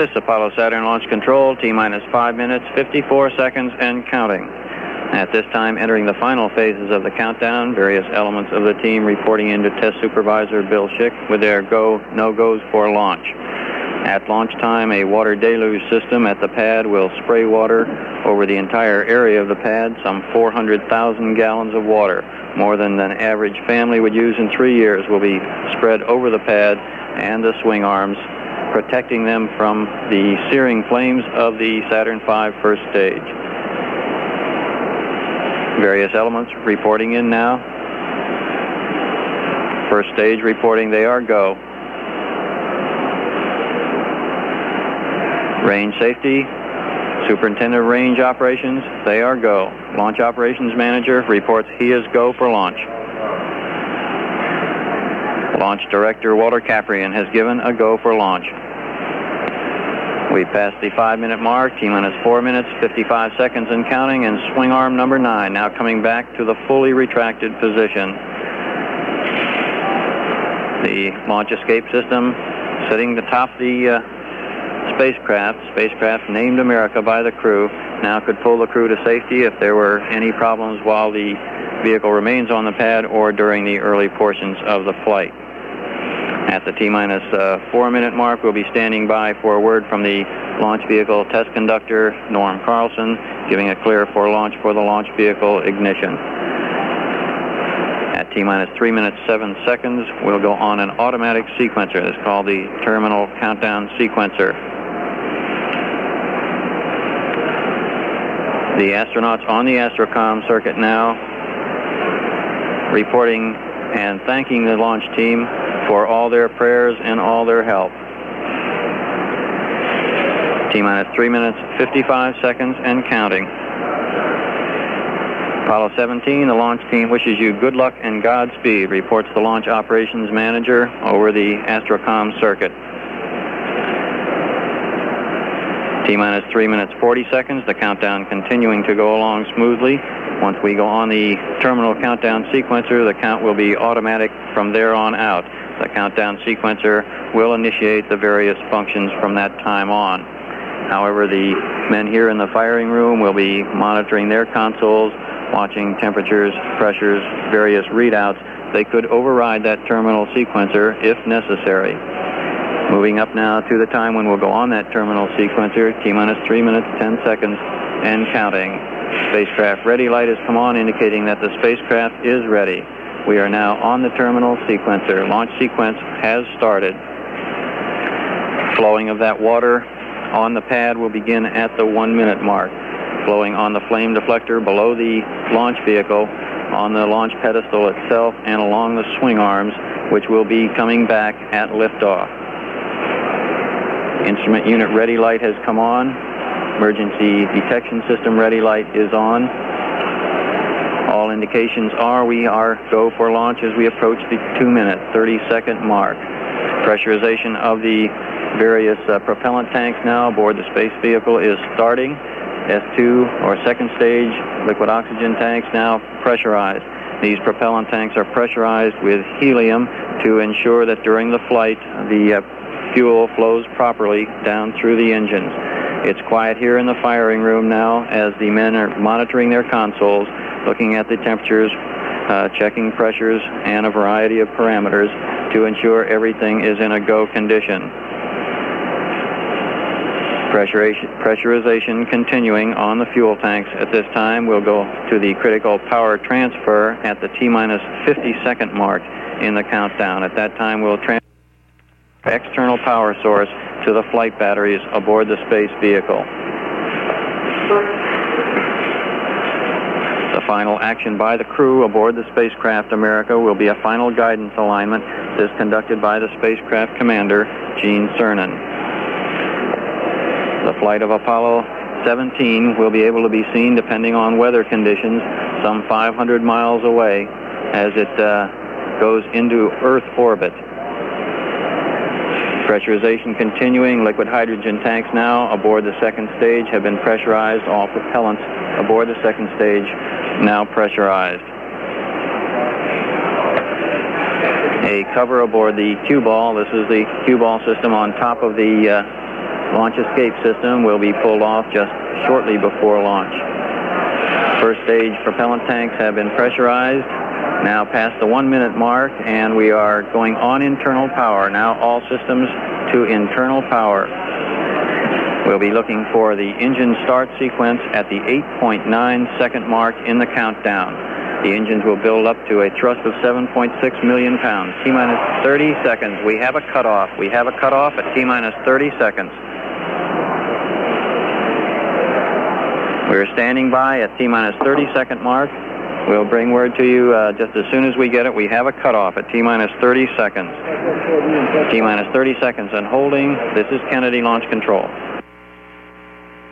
This is Apollo Saturn Launch Control, T-minus 5 minutes, 54 seconds, and counting. At this time, entering the final phases of the countdown, various elements of the team reporting into Test Supervisor Bill Schick with their go, no-goes for launch. At launch time, a water deluge system at the pad will spray water over the entire area of the pad, some 400,000 gallons of water, more than an average family would use in 3 years, will be spread over the pad and the swing arms, protecting them from the searing flames of the Saturn V first stage. Various elements reporting in now. First stage reporting they are go. Range safety, Superintendent of Range Operations, they are go. Launch Operations Manager reports he is go for launch. Launch Director Walter Caprian has given a go for launch. We passed the 5-minute mark, T-minus 4 minutes, 55 seconds and counting, and swing arm number 9 now coming back to the fully retracted position. The launch escape system sitting atop the spacecraft named America by the crew, now could pull the crew to safety if there were any problems while the vehicle remains on the pad or during the early portions of the flight. At the T-minus 4-minute mark, we'll be standing by for a word from the launch vehicle test conductor, Norm Carlson, giving a clear for launch for the launch vehicle ignition. At T-minus 3 minutes 7 seconds, we'll go on an automatic sequencer. It's called the Terminal Countdown Sequencer. The astronauts on the Astrocom circuit now reporting and thanking the launch team for all their prayers and all their help. T-minus 3 minutes, 55 seconds and counting. Apollo 17, the launch team wishes you good luck and Godspeed, reports the Launch Operations Manager over the Astrocom circuit. T-minus 3 minutes, 40 seconds, the countdown continuing to go along smoothly. Once we go on the terminal countdown sequencer, the count will be automatic from there on out. The countdown sequencer will initiate the various functions from that time on. However, the men here in the firing room will be monitoring their consoles, watching temperatures, pressures, various readouts. They could override that terminal sequencer if necessary. Moving up now to the time when we'll go on that terminal sequencer, T-minus 3 minutes, 10 seconds, and counting. Spacecraft ready light has come on, indicating that the spacecraft is ready. We are now on the terminal sequencer. Launch sequence has started. Flowing of that water on the pad will begin at the 1-minute mark. Flowing on the flame deflector below the launch vehicle, on the launch pedestal itself, and along the swing arms, which will be coming back at liftoff. Instrument unit ready light has come on. Emergency detection system ready light is on. All indications are we are go for launch as we approach the 2-minute, 30-second mark. Pressurization of the various propellant tanks now aboard the space vehicle is starting. S2 or second stage liquid oxygen tanks now pressurized. These propellant tanks are pressurized with helium to ensure that during the flight the fuel flows properly down through the engines. It's quiet here in the firing room now as the men are monitoring their consoles, looking at the temperatures, checking pressures, and a variety of parameters to ensure everything is in a go condition. Pressurization continuing on the fuel tanks. At this time, we'll go to the critical power transfer at the T-minus 50-second mark in the countdown. At that time, we'll transfer external power source to the flight batteries aboard the space vehicle. The final action by the crew aboard the spacecraft America will be a final guidance alignment. This conducted by the spacecraft commander, Gene Cernan. The flight of Apollo 17 will be able to be seen, depending on weather conditions, some 500 miles away as it goes into Earth orbit. Pressurization continuing. Liquid hydrogen tanks now aboard the second stage have been pressurized. All propellants aboard the second stage now pressurized. A cover aboard the cue ball. This is the cue ball system on top of the launch escape system will be pulled off just shortly before launch. First stage propellant tanks have been pressurized, now past the 1 minute mark, and we are going on internal power. Now all systems to internal power. We'll be looking for the engine start sequence at the 8.9 second mark in the countdown. The engines will build up to a thrust of 7.6 million pounds. T-minus 30 seconds. We have a cutoff. We have a cutoff at T-minus 30 seconds. We're standing by at T-minus 30 second mark. We'll bring word to you just as soon as we get it. We have a cutoff at T-minus 30 seconds. T-minus 30 seconds and holding. This is Kennedy Launch Control.